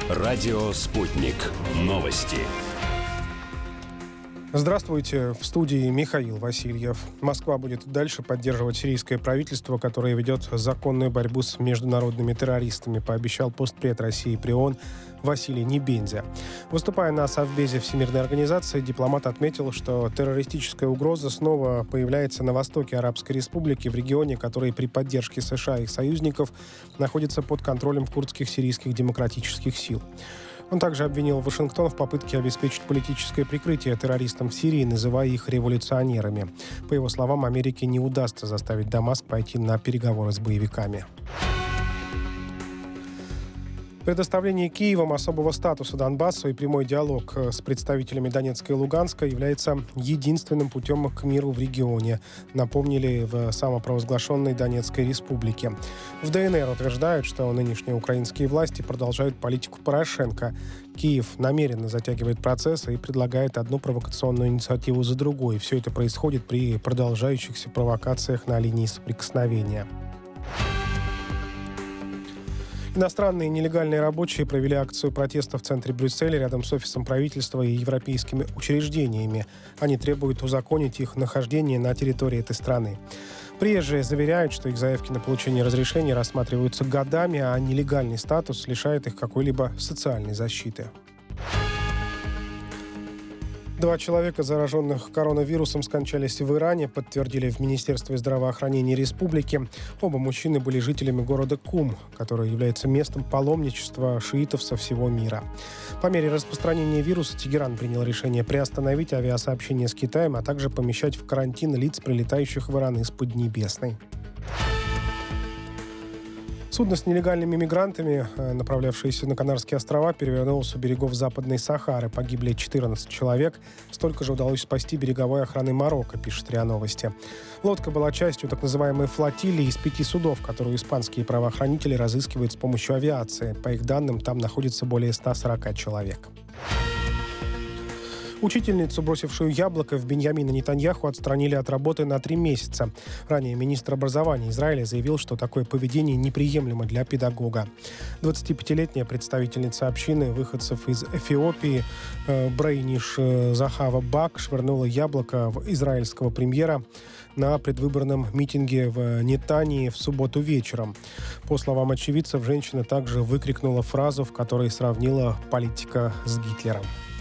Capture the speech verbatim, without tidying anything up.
Радио «Спутник». Новости. Здравствуйте. В студии Михаил Васильев. Москва будет дальше поддерживать сирийское правительство, которое ведет законную борьбу с международными террористами, пообещал постпред России при ООН Василий Небензя. Выступая на Совбезе Всемирной организации, дипломат отметил, что террористическая угроза снова появляется на востоке Арабской Республики, в регионе, который при поддержке США и их союзников находится под контролем курдских сирийских демократических сил. Он также обвинил Вашингтон в попытке обеспечить политическое прикрытие террористам в Сирии, называя их революционерами. По его словам, Америке не удастся заставить Дамаск пойти на переговоры с боевиками. Предоставление Киевом особого статуса Донбассу и прямой диалог с представителями Донецка и Луганска является единственным путем к миру в регионе, напомнили в самопровозглашенной Донецкой республике. В ДНР утверждают, что нынешние украинские власти продолжают политику Порошенко. Киев намеренно затягивает процессы и предлагает одну провокационную инициативу за другой. Все это происходит при продолжающихся провокациях на линии соприкосновения. Иностранные нелегальные рабочие провели акцию протеста в центре Брюсселя рядом с офисом правительства и европейскими учреждениями. Они требуют узаконить их нахождение на территории этой страны. Приезжие заверяют, что их заявки на получение разрешения рассматриваются годами, а нелегальный статус лишает их какой-либо социальной защиты. Два человека, зараженных коронавирусом, скончались в Иране, подтвердили в Министерстве здравоохранения республики. Оба мужчины были жителями города Кум, который является местом паломничества шиитов со всего мира. По мере распространения вируса Тегеран принял решение приостановить авиасообщение с Китаем, а также помещать в карантин лиц, прилетающих в Иран из Поднебесной. Судно с нелегальными мигрантами, направлявшееся на Канарские острова, перевернулось у берегов Западной Сахары. Погибли четырнадцать человек. Столько же удалось спасти береговой охраны Марокко, пишет РИА Новости. Лодка была частью так называемой флотилии из пяти судов, которую испанские правоохранители разыскивают с помощью авиации. По их данным, там находится более ста сорока человек. Учительницу, бросившую яблоко в Биньямина Нетаньяху, отстранили от работы на три месяца. Ранее министр образования Израиля заявил, что такое поведение неприемлемо для педагога. двадцатипятилетняя представительница общины выходцев из Эфиопии Брейниш Захава Бак швырнула яблоко в израильского премьера на предвыборном митинге в Нетании в субботу вечером. По словам очевидцев, женщина также выкрикнула фразу, в которой сравнила политика с Гитлером.